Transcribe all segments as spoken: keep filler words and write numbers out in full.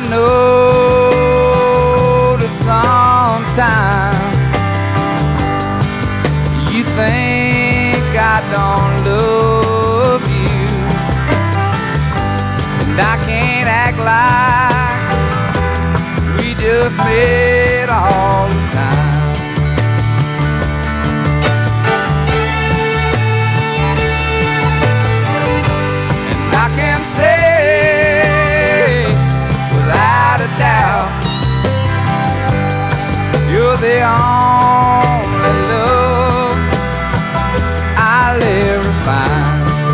know that sometimes you think I don't love you, and I can't act like we just met all the time. And I can say without a doubt, you're the only love I'll ever find.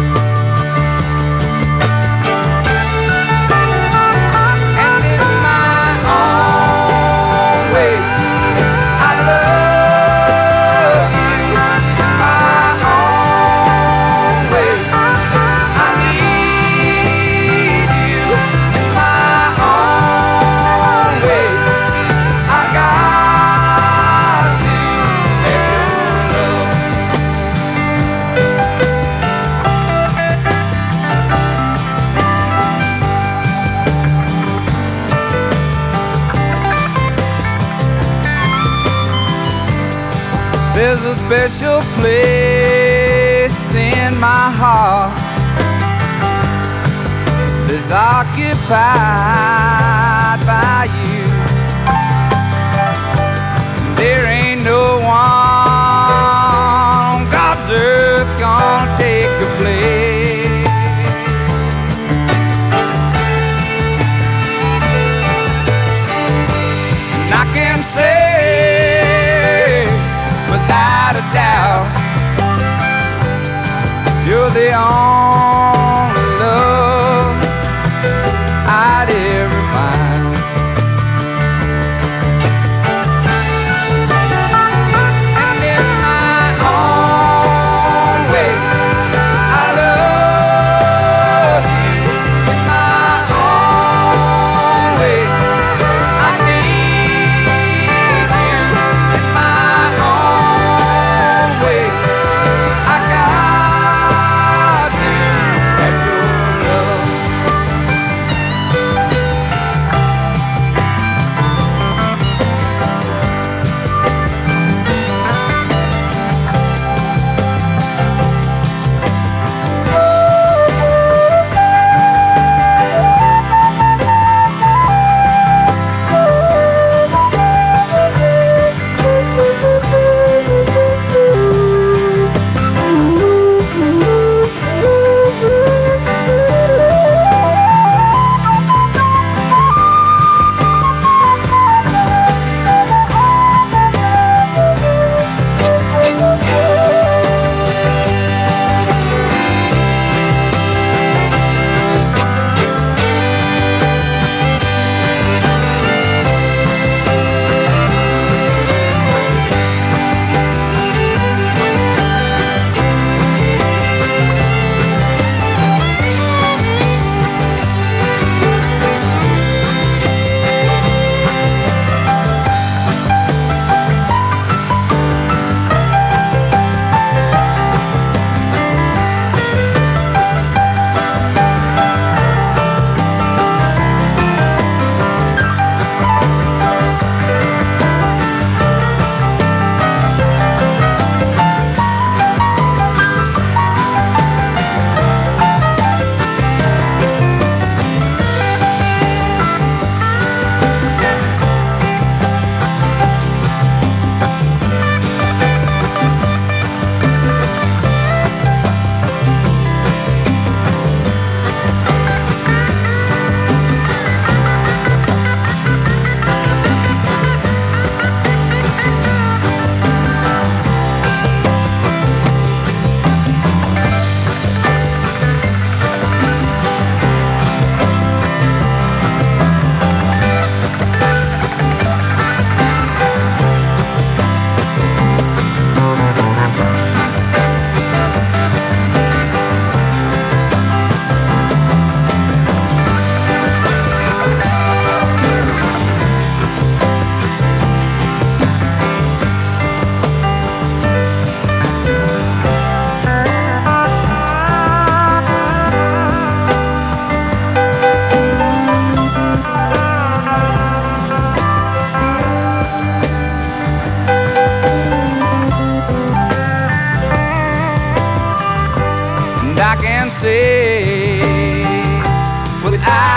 And in my own way, I love you. In my own way, I need you. In my own way, I got to have your love. There's a special place in my heart that's occupied by you. There ain't no one on God's earth gonna take your place. And I can say without a doubt, you're the only love I'd ever find. And in my own way, I love you. In my own way, I need you. In my own way, I got to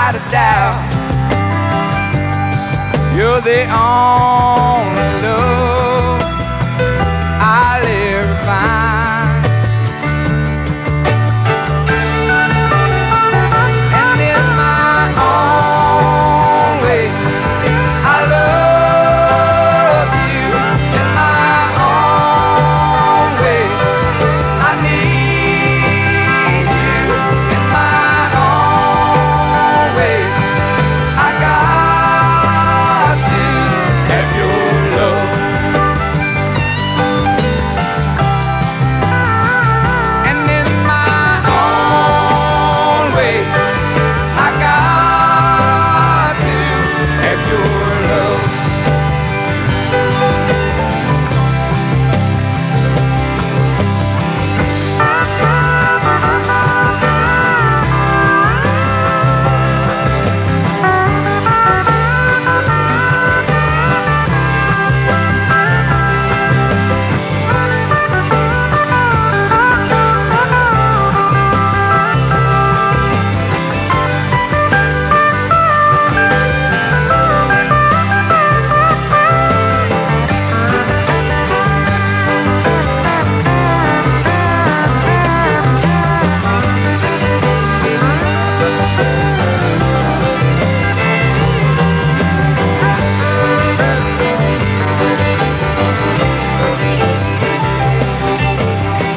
without a doubt, you're the only love I'll ever find. And in my own way, I love you. In my own way, I need you. In my own way, I got to have your love. And in my own way, I got to have your love.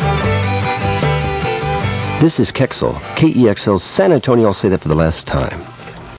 This is Kexel, K E X L San Antonio. I'll say that for the last time.